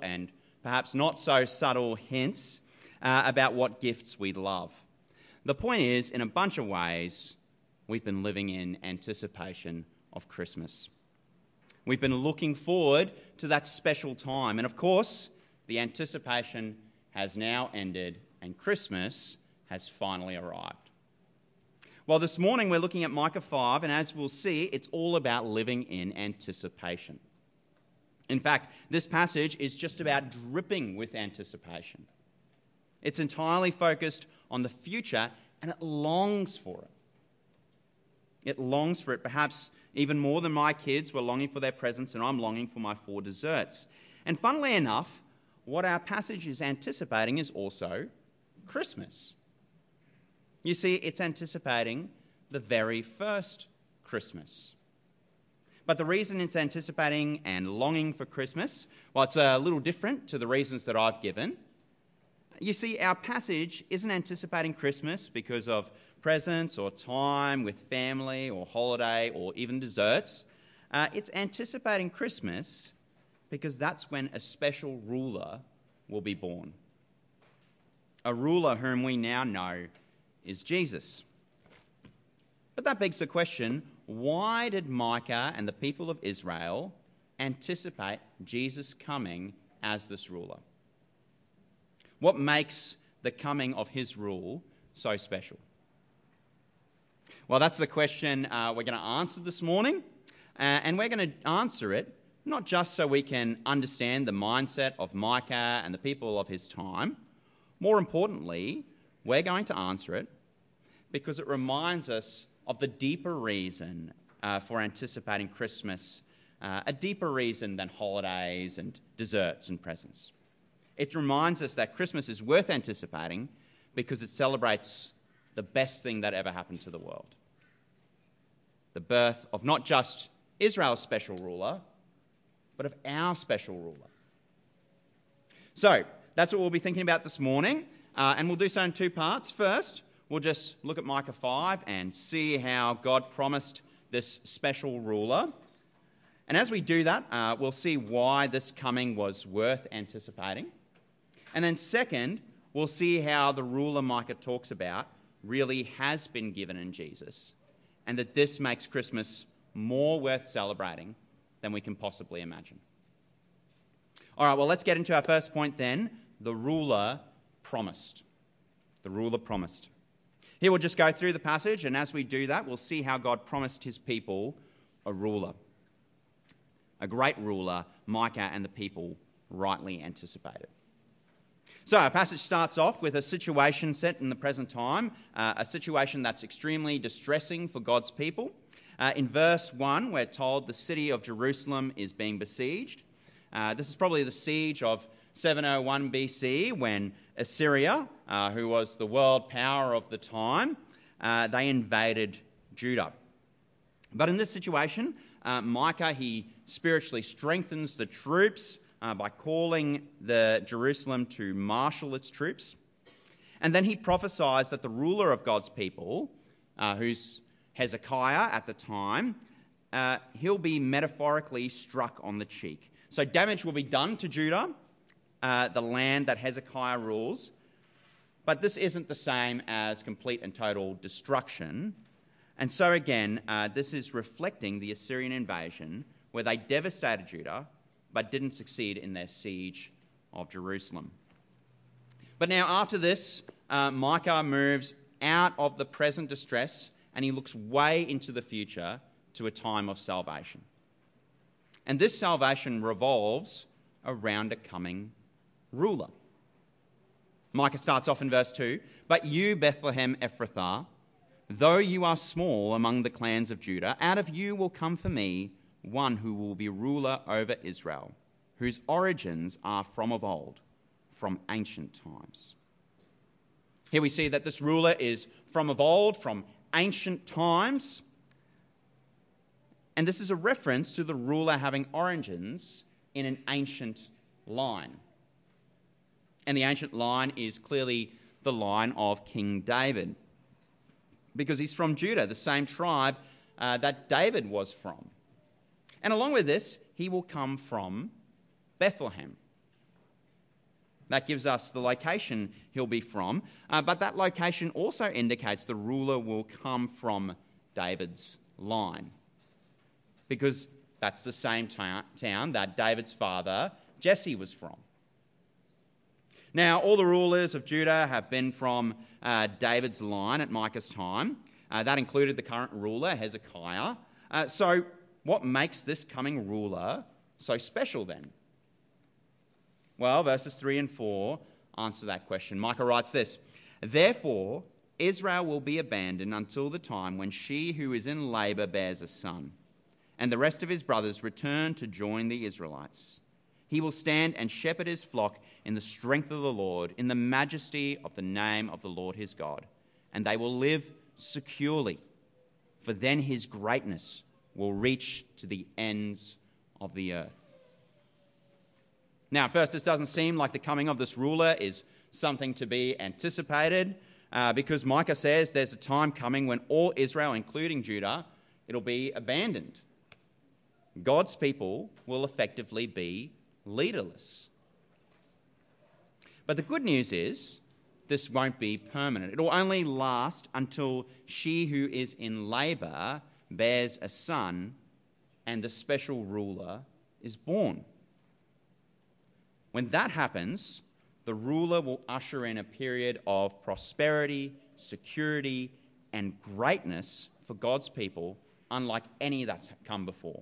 and perhaps not so subtle hints about what gifts we love. The point is, in a bunch of ways, we've been living in anticipation of Christmas. We've been looking forward to that special time. And of course, the anticipation has now ended and Christmas has finally arrived. Well, this morning we're looking at Micah 5, and as we'll see, it's all about living in anticipation. In fact, this passage is just about dripping with anticipation. It's entirely focused on the future, and it longs for it. It longs for it, perhaps even more than my kids were longing for their presents, and I'm longing for my 4 desserts. And funnily enough, what our passage is anticipating is also Christmas. You see, it's anticipating the very first Christmas. But the reason it's anticipating and longing for Christmas, well, it's a little different to the reasons that I've given. You see, our passage isn't anticipating Christmas because of presents or time with family or holiday or even desserts. It's anticipating Christmas because that's when a special ruler will be born. A ruler whom we now know is Jesus. But that begs the question, why did Micah and the people of Israel anticipate Jesus coming as this ruler? What makes the coming of his rule so special? Well, that's the question we're going to answer this morning, and we're going to answer it not just so we can understand the mindset of Micah and the people of his time. More importantly, we're going to answer it because it reminds us of the deeper reason for anticipating Christmas, a deeper reason than holidays and desserts and presents. It reminds us that Christmas is worth anticipating because it celebrates the best thing that ever happened to the world. The birth of not just Israel's special ruler, but of our special ruler. So, that's what we'll be thinking about this morning, and we'll do so in 2 parts. First, we'll just look at Micah 5 and see how God promised this special ruler. And as we do that, we'll see why this coming was worth anticipating. And then second, we'll see how the ruler Micah talks about really has been given in Jesus, and that this makes Christmas more worth celebrating than we can possibly imagine. All right, well, let's get into our first point then, the ruler promised. The ruler promised. Here we'll just go through the passage, and as we do that, we'll see how God promised his people a ruler. A great ruler Micah and the people rightly anticipated. So our passage starts off with a situation set in the present time, a situation that's extremely distressing for God's people. In verse 1, we're told the city of Jerusalem is being besieged. This is probably the siege of 701 BC when Assyria, who was the world power of the time, they invaded Judah. But in this situation, Micah, he spiritually strengthens the troops by calling the Jerusalem to marshal its troops. And then he prophesies that the ruler of God's people, who's Hezekiah at the time, he'll be metaphorically struck on the cheek. So damage will be done to Judah, the land that Hezekiah rules, but this isn't the same as complete and total destruction. And so again, this is reflecting the Assyrian invasion where they devastated Judah but didn't succeed in their siege of Jerusalem. But now after this, Micah moves out of the present distress and he looks way into the future to a time of salvation. And this salvation revolves around a coming ruler. Micah starts off in verse 2, "But you, Bethlehem Ephrathah, though you are small among the clans of Judah, out of you will come for me one who will be ruler over Israel, whose origins are from of old, from ancient times." Here we see that this ruler is from of old, from ancient times. And this is a reference to the ruler having origins in an ancient line. And the ancient line is clearly the line of King David, because he's from Judah, the same tribe that David was from. And along with this, he will come from Bethlehem. That gives us the location he'll be from, but that location also indicates the ruler will come from David's line, because that's the same town that David's father, Jesse, was from. Now, all the rulers of Judah have been from David's line at Micah's time. That included the current ruler, Hezekiah. So what makes this coming ruler so special then? Well, verses 3 and 4 answer that question. Micah writes this: "Therefore, Israel will be abandoned until the time when she who is in labour bears a son, and the rest of his brothers return to join the Israelites. He will stand and shepherd his flock in the strength of the Lord, in the majesty of the name of the Lord his God, and they will live securely, for then his greatness will reach to the ends of the earth." Now, at first, this doesn't seem like the coming of this ruler is something to be anticipated, because Micah says there's a time coming when all Israel, including Judah, it'll be abandoned. God's people will effectively be leaderless. But the good news is this won't be permanent. It will only last until she who is in labour bears a son and the special ruler is born. When that happens, the ruler will usher in a period of prosperity, security, and greatness for God's people, unlike any that's come before.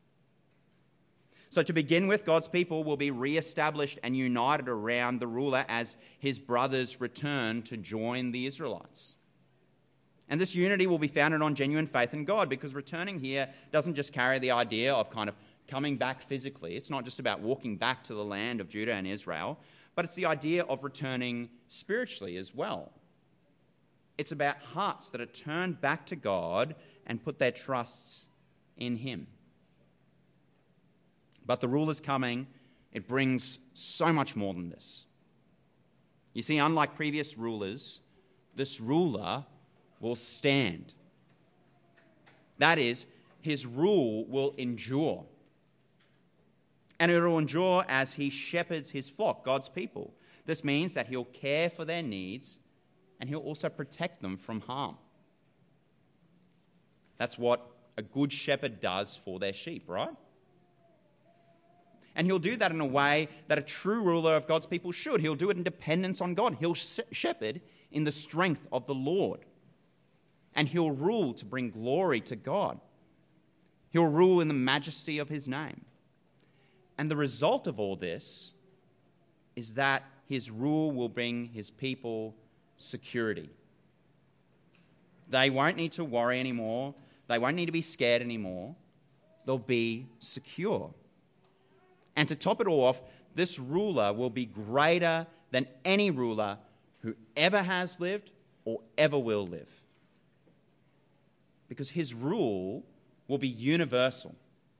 So to begin with, God's people will be re-established and united around the ruler as his brothers return to join the Israelites. And this unity will be founded on genuine faith in God, because returning here doesn't just carry the idea of kind of coming back physically. It's not just about walking back to the land of Judah and Israel, but it's the idea of returning spiritually as well. It's about hearts that are turned back to God and put their trusts in him. But the ruler's coming, it brings so much more than this. You see, unlike previous rulers, this ruler will stand. That is, his rule will endure. And it will endure as he shepherds his flock, God's people. This means that he'll care for their needs and he'll also protect them from harm. That's what a good shepherd does for their sheep, right? And he'll do that in a way that a true ruler of God's people should. He'll do it in dependence on God. He'll shepherd in the strength of the Lord. And he'll rule to bring glory to God. He'll rule in the majesty of his name. And the result of all this is that his rule will bring his people security. They won't need to worry anymore. They won't need to be scared anymore. They'll be secure. And to top it all off, this ruler will be greater than any ruler who ever has lived or ever will live. Because his rule will be universal.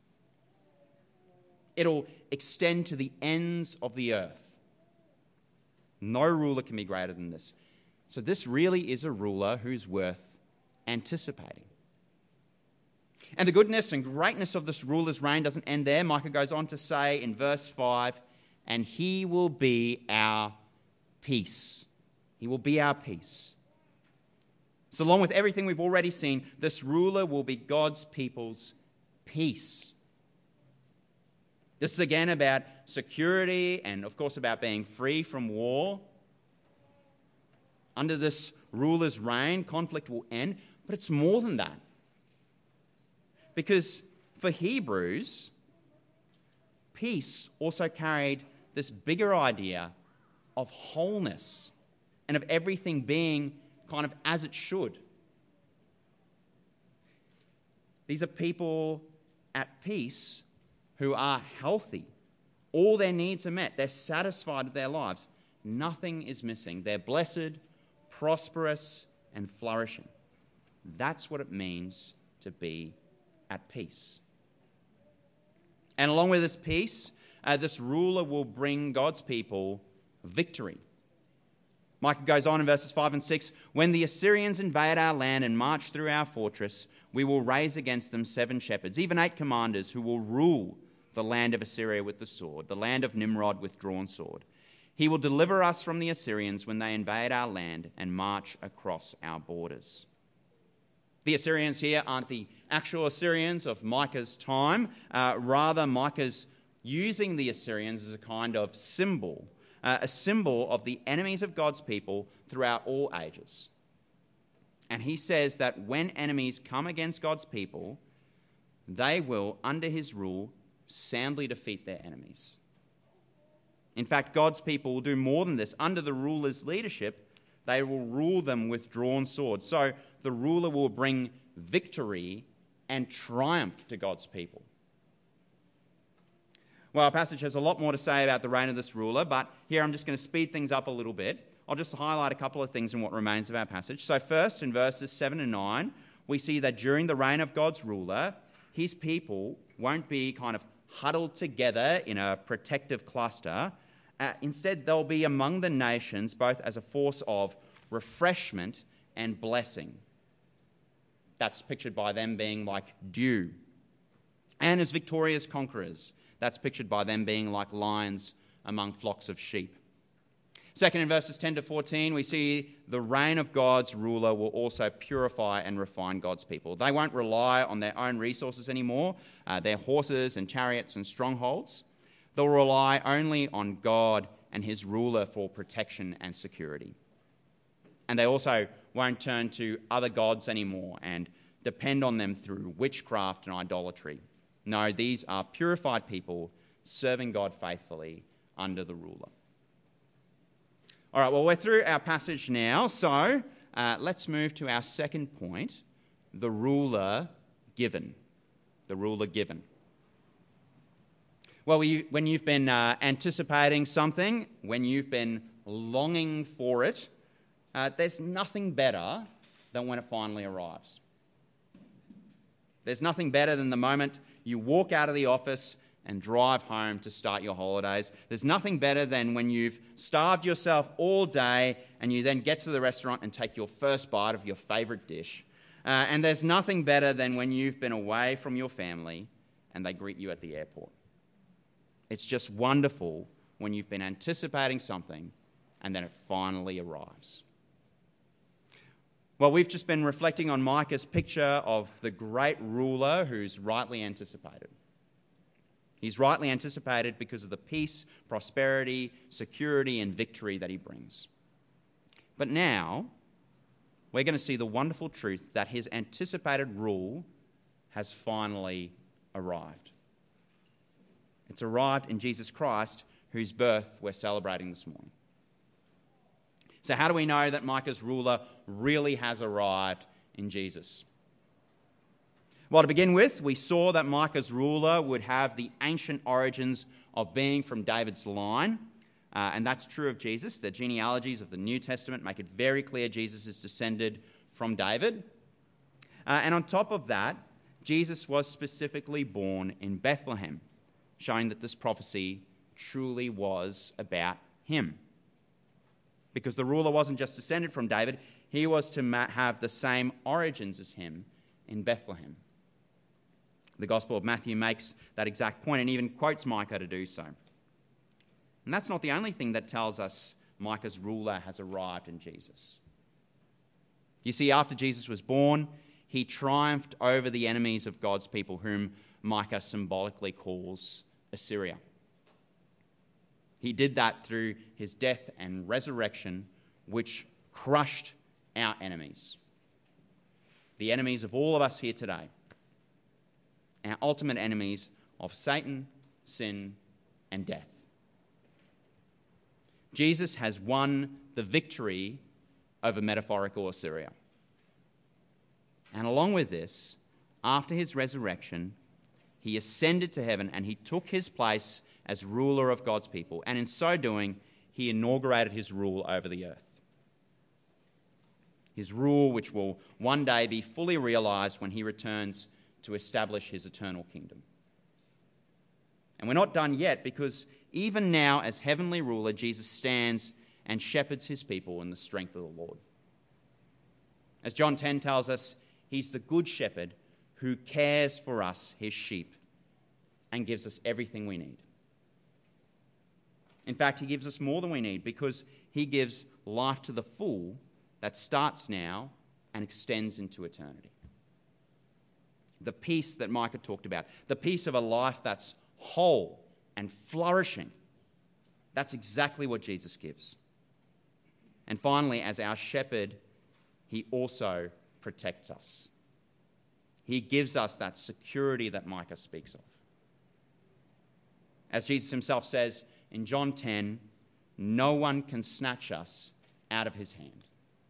It'll extend to the ends of the earth. No ruler can be greater than this. So this really is a ruler who's worth anticipating. And the goodness and greatness of this ruler's reign doesn't end there. Micah goes on to say in verse 5, "And he will be our peace." He will be our peace. So along with everything we've already seen, this ruler will be God's people's peace. This is again about security and, of course, about being free from war. Under this ruler's reign, conflict will end, but it's more than that. Because for Hebrews, peace also carried this bigger idea of wholeness and of everything being kind of as it should. These are people at peace who are healthy. All their needs are met. They're satisfied with their lives. Nothing is missing. They're blessed, prosperous, and flourishing. That's what it means to be at peace. And along with this peace, this ruler will bring God's people victory. Micah goes on in verses 5 and 6, "When the Assyrians invade our land and march through our fortress, we will raise against them 7 shepherds, even 8 commanders who will rule the land of Assyria with the sword, the land of Nimrod with drawn sword. He will deliver us from the Assyrians when they invade our land and march across our borders. The Assyrians here aren't the actual Assyrians of Micah's time. Rather, Micah's using the Assyrians as a kind of symbol, a symbol of the enemies of God's people throughout all ages. And he says that when enemies come against God's people, they will, under his rule, soundly defeat their enemies. In fact, God's people will do more than this. Under the ruler's leadership, they will rule them with drawn swords. So the ruler will bring victory and triumph to God's people. Well, our passage has a lot more to say about the reign of this ruler, but here I'm just going to speed things up a little bit. I'll just highlight a couple of things in what remains of our passage. So first, in verses 7 and 9, we see that during the reign of God's ruler, his people won't be kind of huddled together in a protective cluster. Instead, they'll be among the nations, both as a force of refreshment and blessing. That's pictured by them being like dew. And as victorious conquerors, that's pictured by them being like lions among flocks of sheep. Second, in verses 10 to 14, we see the reign of God's ruler will also purify and refine God's people. They won't rely on their own resources anymore, their horses and chariots and strongholds. They'll rely only on God and his ruler for protection and security. And they also won't turn to other gods anymore and depend on them through witchcraft and idolatry. No, these are purified people serving God faithfully under the ruler. All right, well, we're through our passage now, so let's move to our second point, the ruler given. The ruler given. Well, when you've been anticipating something, when you've been longing for it, there's nothing better than when it finally arrives. There's nothing better than the moment you walk out of the office and drive home to start your holidays. There's nothing better than when you've starved yourself all day and you then get to the restaurant and take your first bite of your favourite dish. And there's nothing better than when you've been away from your family and they greet you at the airport. It's just wonderful when you've been anticipating something and then it finally arrives. Well, we've just been reflecting on Micah's picture of the great ruler who's rightly anticipated. He's rightly anticipated because of the peace, prosperity, security, and victory that he brings. But now, we're going to see the wonderful truth that his anticipated rule has finally arrived. It's arrived in Jesus Christ, whose birth we're celebrating this morning. So how do we know that Micah's ruler really has arrived in Jesus? Well, to begin with, we saw that Micah's ruler would have the ancient origins of being from David's line, and that's true of Jesus. The genealogies of the New Testament make it very clear Jesus is descended from David. And on top of that, Jesus was specifically born in Bethlehem, showing that this prophecy truly was about him. Because the ruler wasn't just descended from David, he was to have the same origins as him in Bethlehem. The Gospel of Matthew makes that exact point and even quotes Micah to do so. And that's not the only thing that tells us Micah's ruler has arrived in Jesus. You see, after Jesus was born, he triumphed over the enemies of God's people, whom Micah symbolically calls Assyria. He did that through his death and resurrection, which crushed our enemies. The enemies of all of us here today. Our ultimate enemies of Satan, sin, and death. Jesus has won the victory over metaphorical Assyria. And along with this, after his resurrection, he ascended to heaven and he took his place as ruler of God's people. And in so doing, he inaugurated his rule over the earth. His rule, which will one day be fully realized when he returns to establish his eternal kingdom. And we're not done yet, because even now, as heavenly ruler, Jesus stands and shepherds his people in the strength of the Lord. As John 10 tells us, he's the good shepherd who cares for us, his sheep, and gives us everything we need. In fact, he gives us more than we need because he gives life to the full that starts now and extends into eternity. The peace that Micah talked about, the peace of a life that's whole and flourishing, that's exactly what Jesus gives. And finally, as our shepherd, he also protects us. He gives us that security that Micah speaks of. As Jesus himself says in John 10, no one can snatch us out of his hand.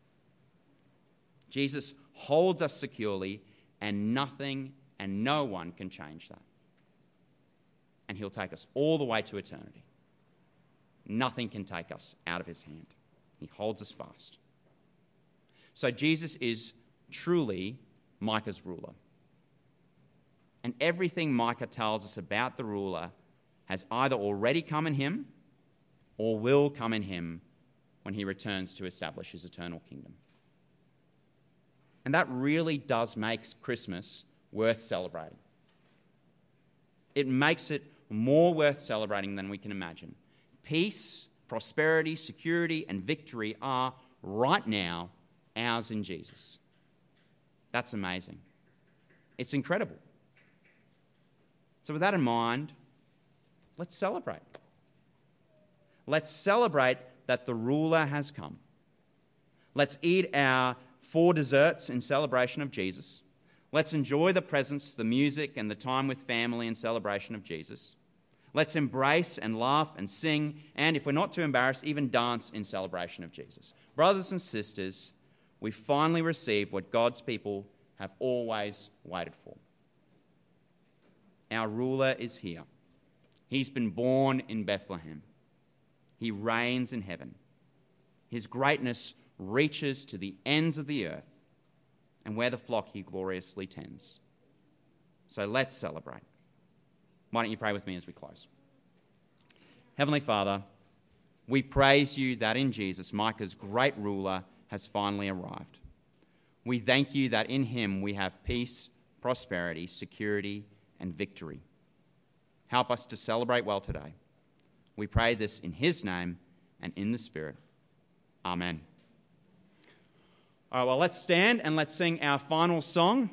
Jesus holds us securely, and nothing and no one can change that. And he'll take us all the way to eternity. Nothing can take us out of his hand. He holds us fast. So Jesus is truly Micah's ruler. And everything Micah tells us about the ruler has either already come in him or will come in him when he returns to establish his eternal kingdom. And that really does make Christmas worth celebrating. It makes it more worth celebrating than we can imagine. Peace, prosperity, security, and victory are right now ours in Jesus. That's amazing. It's incredible. So with that in mind, let's celebrate. Let's celebrate that the ruler has come. Let's eat our 4 desserts in celebration of Jesus. Let's enjoy the presents, the music, and the time with family in celebration of Jesus. Let's embrace and laugh and sing, and if we're not too embarrassed, even dance in celebration of Jesus. Brothers and sisters, we finally receive what God's people have always waited for. Our ruler is here. He's been born in Bethlehem. He reigns in heaven. His greatness reaches to the ends of the earth, and where the flock he gloriously tends. So let's celebrate. Why don't you pray with me as we close? Heavenly Father, we praise you that in Jesus, Micah's great ruler has finally arrived. We thank you that in him we have peace, prosperity, security, and victory. Help us to celebrate well today. We pray this in his name and in the Spirit. Amen. All right, well, let's stand and let's sing our final song.